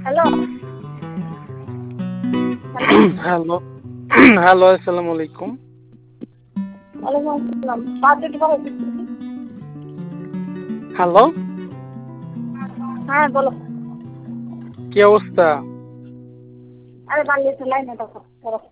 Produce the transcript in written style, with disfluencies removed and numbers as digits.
Hello hello hello, hello, আসসালামু আলাইকুম। ওয়ালাইকুম আসসালাম। বাজেট ভালো দিচ্ছি। হ্যালো, হ্যাঁ বলো। কি অবস্থা? আরে বাড়িতে লাইনে দেখো।